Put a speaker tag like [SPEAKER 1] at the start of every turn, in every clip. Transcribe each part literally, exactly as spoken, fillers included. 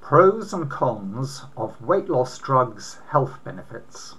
[SPEAKER 1] Pros and cons of weight loss drugs' health benefits.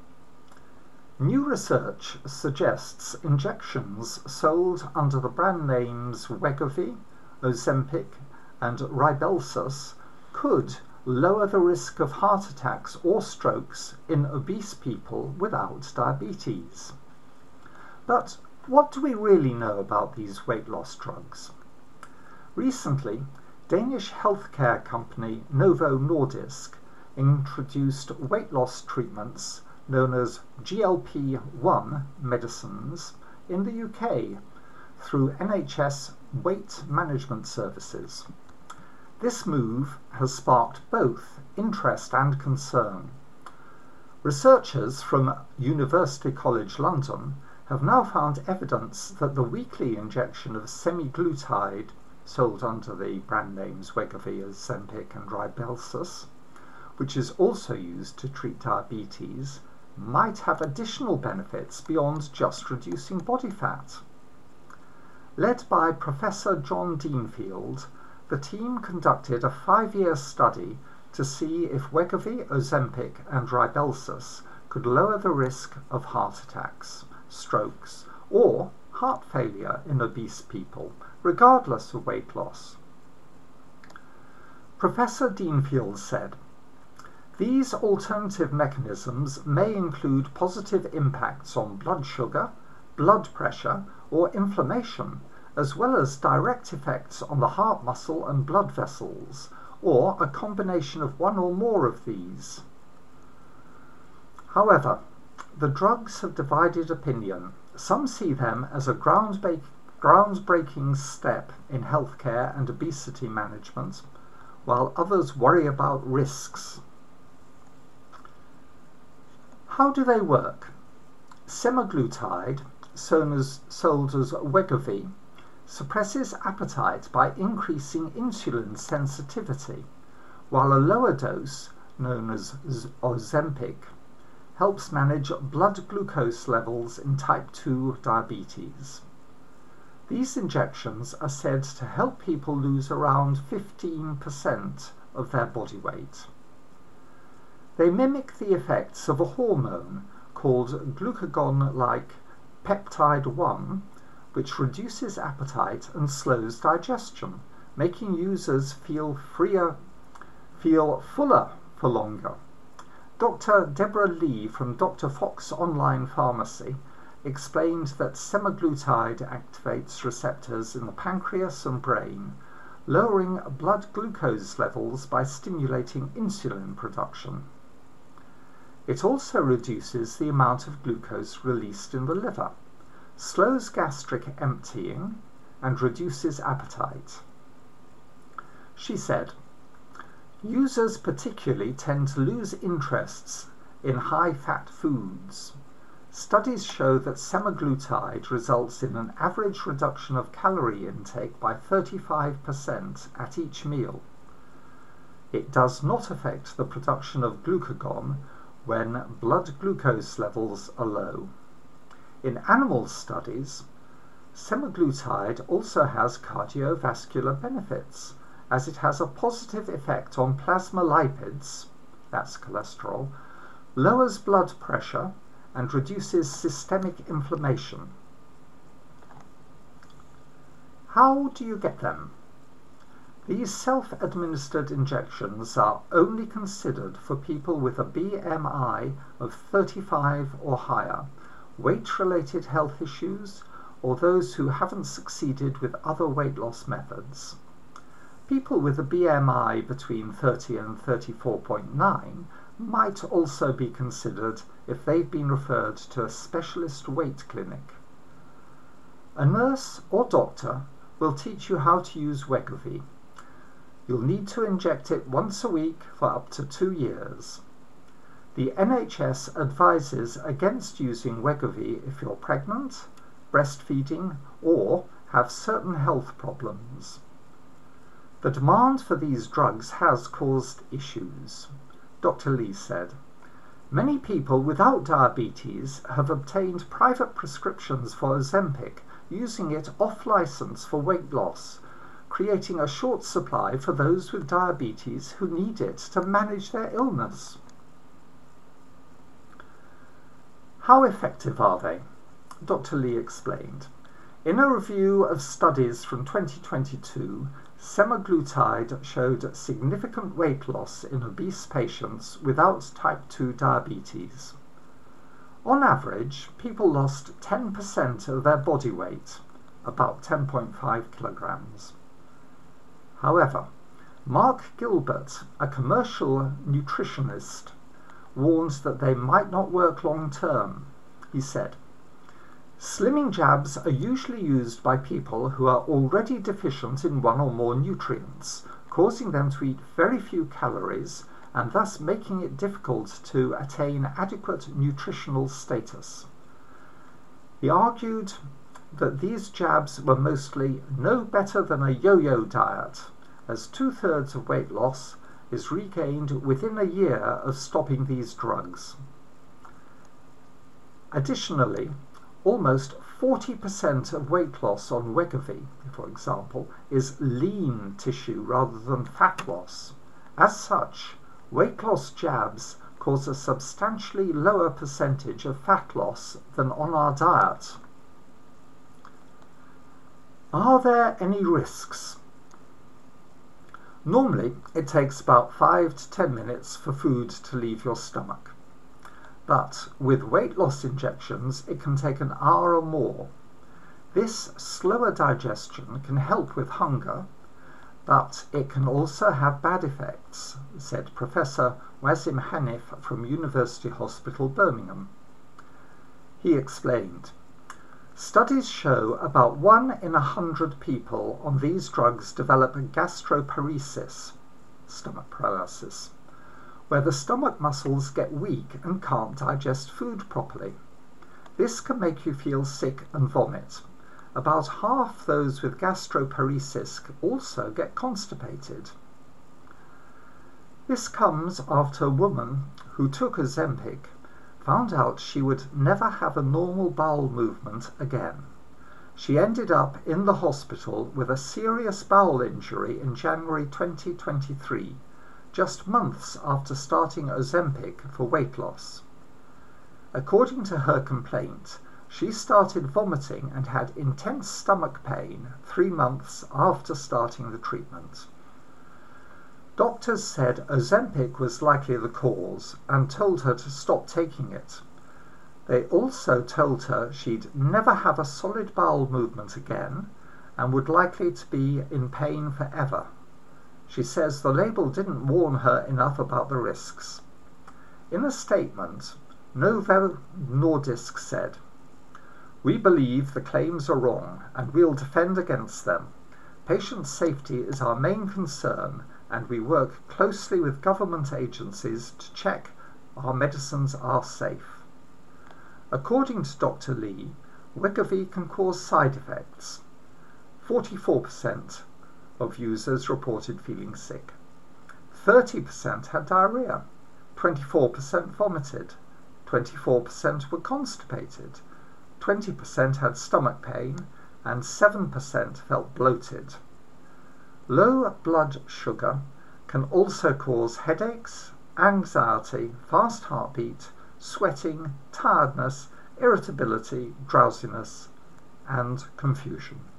[SPEAKER 1] New research suggests injections sold under the brand names Wegovy, Ozempic, and Rybelsus could lower the risk of heart attacks or strokes in obese people without diabetes. But what do we really know about these weight loss drugs? Recently, Danish healthcare company Novo Nordisk introduced weight loss treatments known as G L P one medicines in the U K through N H S weight management services. This move has sparked both interest and concern. Researchers from University College London have now found evidence that the weekly injection of semaglutide, sold under the brand names Wegovy, Ozempic, and Rybelsus, which is also used to treat diabetes, might have additional benefits beyond just reducing body fat. Led by Professor John Deanfield, the team conducted a five-year study to see if Wegovy, Ozempic, and Rybelsus could lower the risk of heart attacks, strokes, or heart failure in obese people, regardless of weight loss. Professor Deanfield said, "These alternative mechanisms may include positive impacts on blood sugar, blood pressure, or inflammation, as well as direct effects on the heart muscle and blood vessels, or a combination of one or more of these." However, the drugs have divided opinion. Some see them as a groundbreaking groundbreaking step in healthcare and obesity management, while others worry about risks. How do they work? Semaglutide, sold as, sold as Wegovy, suppresses appetite by increasing insulin sensitivity, while a lower dose, known as Ozempic, helps manage blood glucose levels in type two diabetes. These injections are said to help people lose around fifteen percent of their body weight. They mimic the effects of a hormone called glucagon-like peptide one, which reduces appetite and slows digestion, making users feel freer, feel fuller for longer. Doctor Deborah Lee from Doctor Fox Online Pharmacy explained that semaglutide activates receptors in the pancreas and brain, lowering blood glucose levels by stimulating insulin production. It also reduces the amount of glucose released in the liver, slows gastric emptying, and reduces appetite. She said, "Users particularly tend to lose interests in high-fat foods. Studies show that semaglutide results in an average reduction of calorie intake by thirty-five percent at each meal. It does not affect the production of glucagon when blood glucose levels are low. In animal studies, semaglutide also has cardiovascular benefits, as it has a positive effect on plasma lipids, that's cholesterol, lowers blood pressure, and reduces systemic inflammation." How do you get them? These self-administered injections are only considered for people with a B M I of thirty-five or higher, weight-related health issues, or those who haven't succeeded with other weight loss methods. People with a B M I between thirty and thirty-four point nine might also be considered if they've been referred to a specialist weight clinic. A nurse or doctor will teach you how to use Wegovy. You'll need to inject it once a week for up to two years. The N H S advises against using Wegovy if you're pregnant, breastfeeding, or have certain health problems. The demand for these drugs has caused issues. Doctor Lee said, "Many people without diabetes have obtained private prescriptions for Ozempic, using it off-license for weight loss, creating a short supply for those with diabetes who need it to manage their illness. How effective are they? Doctor Lee explained. In a review of studies from twenty twenty-two, semaglutide showed significant weight loss in obese patients without type two diabetes. On average, people lost ten percent of their body weight, about ten point five kilograms. However, Mark Gilbert, a commercial nutritionist, warns that they might not work long term. He said, "Slimming jabs are usually used by people who are already deficient in one or more nutrients, causing them to eat very few calories and thus making it difficult to attain adequate nutritional status." He argued that these jabs were mostly no better than a yo-yo diet, as two-thirds of weight loss is regained within a year of stopping these drugs. Additionally, almost forty percent of weight loss on Wegovy, for example, is lean tissue rather than fat loss. As such, weight loss jabs cause a substantially lower percentage of fat loss than on our diet. Are there any risks? Normally, it takes about five to ten minutes for food to leave your stomach. But with weight loss injections, it can take an hour or more. This slower digestion can help with hunger, but it can also have bad effects, said Professor Wasim Hanif from University Hospital Birmingham. He explained, "Studies show about one in a hundred people on these drugs develop gastroparesis, stomach paralysis, where the stomach muscles get weak and can't digest food properly. This can make you feel sick and vomit. About half those with gastroparesis also get constipated." This comes after a woman who took Ozempic found out she would never have a normal bowel movement again. She ended up in the hospital with a serious bowel injury in January twenty twenty-three, just months after starting Ozempic for weight loss. According to her complaint, she started vomiting and had intense stomach pain three months after starting the treatment. Doctors said Ozempic was likely the cause and told her to stop taking it. They also told her she'd never have a solid bowel movement again and would likely to be in pain forever. She says the label didn't warn her enough about the risks. In a statement, Novo Nordisk said, "We believe the claims are wrong and we'll defend against them. Patient safety is our main concern and we work closely with government agencies to check our medicines are safe." According to Doctor Lee, Wegovy can cause side effects. forty-four percent of users reported feeling sick. thirty percent had diarrhea. twenty-four percent vomited. twenty-four percent were constipated. twenty percent had stomach pain and seven percent felt bloated. Low blood sugar can also cause headaches, anxiety, fast heartbeat, sweating, tiredness, irritability, drowsiness, and confusion.